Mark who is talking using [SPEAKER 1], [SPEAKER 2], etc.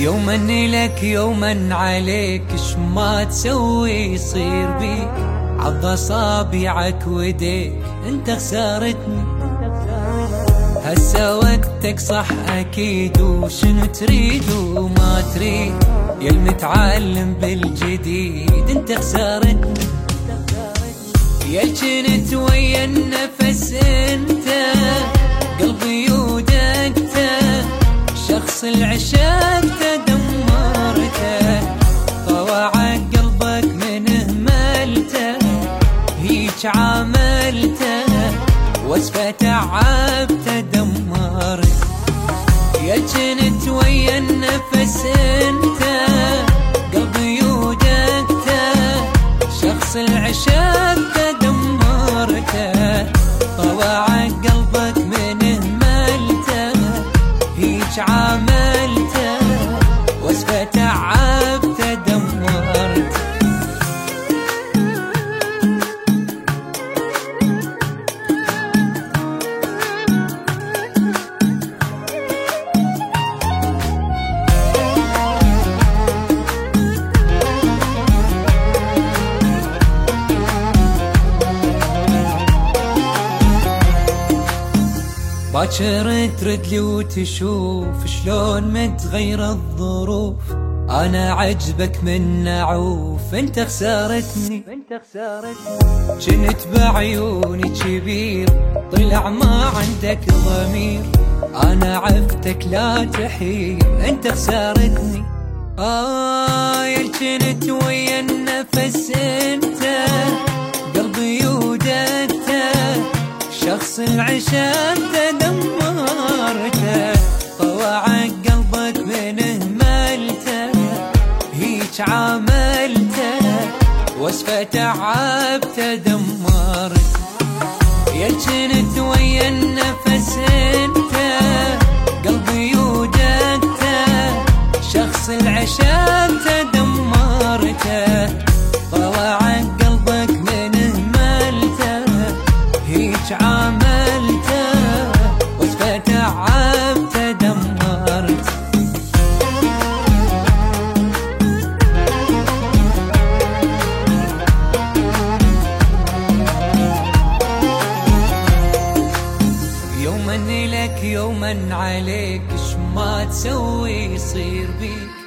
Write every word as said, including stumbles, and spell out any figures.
[SPEAKER 1] يوما لك يوما عليك، اش ما تسوي يصير بيك، عض اصابعك وديك انت خسارتني. هسه وقتك صح اكيد، وشنو تريد وما تريد، يا المتعلم بالجديد انت خسارتني. يا كنت ويا النفس انت، قلبي ودقته، شخص العشقته دمرته، طوعك قلبك من اهملته، هيج عاملته وصفه تعبته دمرته. يا كنت ويا النفس انت، قلبي ودقته، شخص العشقته دمرته، طوعك قلبك من اهملته، هيج عاملته وصفه تعبته دمرته. باكر تردلي وتشوف شلون متغير الظروف، انا عجبك من نعوف انت خسارتني. انت خسارتني كنت بعيوني كبير، طلع ما عندك ضمير، انا عفتك لا تحير انت خسارتني. اه يا كنت ويا النفس انت، قلبي ودقته، شخص العشقته دمرته، طوعك قلبك من اهملته، هيج عاملته وصفه تعبته دمرته. يا كنت ويا النفس انت، قلبي ودقته، شخص العشقته دمرته، طوعك قلبك من اهملته، هيج عاملته وصفه تعبته دمرته. يوما لك يوما عليك، اش ما تسوي يصير بيك،